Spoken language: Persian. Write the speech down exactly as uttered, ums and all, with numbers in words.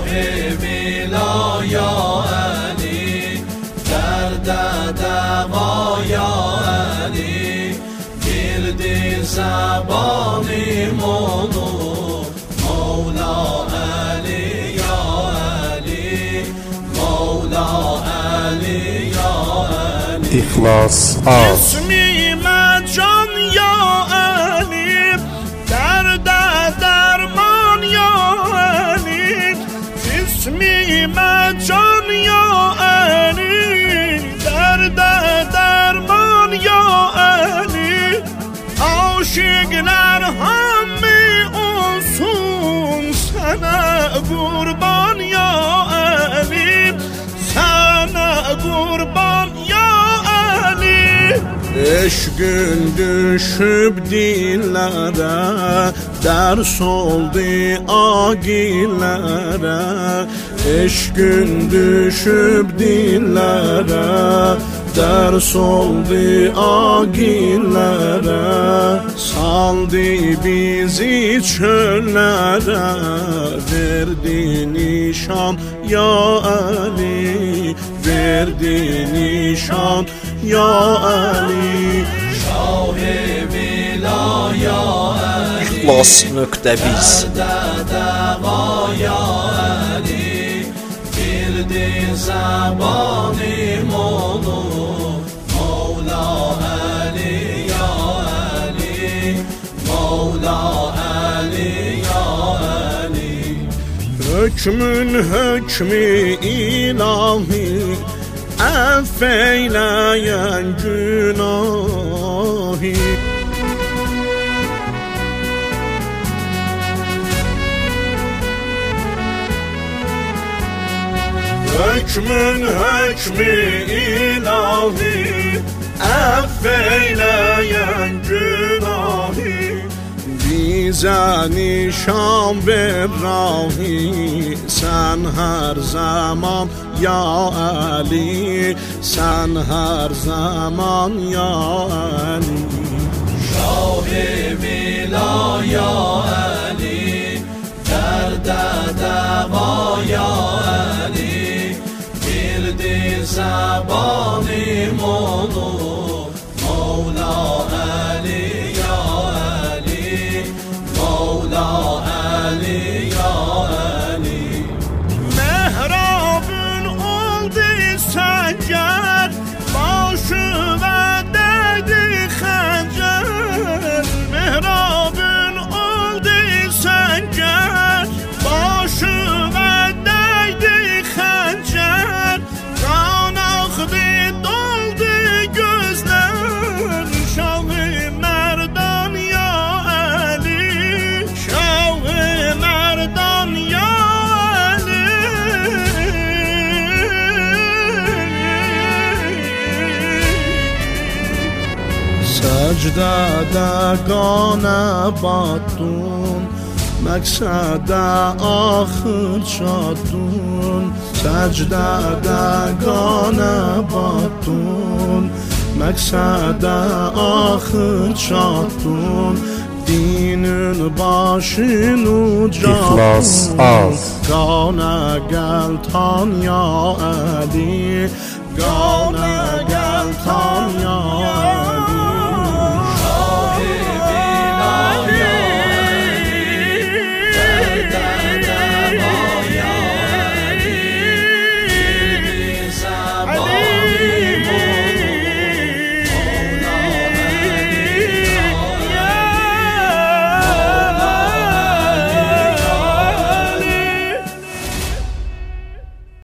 ویلا یا علی، درد دوا یا علی، گردی زبانی منو مولا علی یا علی، مولا علی یا علی. اخلاص آز اسمی مجان یا علی، درد درمان یا علی، اسمی مجان یا علی، درد درمان یا علی. عاشقlar همه olsun sana kurban ya Ali, sana kurban ya Ali. Eşkün düşüp dillere, ders oldu agillere. Eşkün düşüp dillere, ders oldu agillere. Saldı bizi çöllere, verdi nişan ya Ali, verdi nişan ya Ali. Şah-ı vila ya Ali, İkhlas nöqtə biz درد دوا یا علی، گردی زبانی منو مولا علی یا علی، مولا علی یا علی. Hükmün hükmü ilahi, affeyleyen günahi. Hükmün hükmü ilahi, affeyleyen günahi. Bize nişan ver rahi, sen her zaman ya Ali, sen her zaman ya Ali. Şah-ı vila ya Ali, درد دوا یا علی، گردی زبانی منو مولا علی یا علی، مولا علی یا علی. Mehrabın oldu sencer, başı ve değdi xəncər. Mehrabın oldu sencer, başı ve değdi xəncər. Kan axdı doldu gözler, Şah-ı Merdan ya Ali, Şah-ı Merdan ya Ali. Secdede qana battun, məqsədə axır çatdun. Secdede qana battun, məqsədə axır çatdun. Dinin başın ucatdun, İkhlas az qana gəl tan ya Ali, qana gəl tan ya Ali.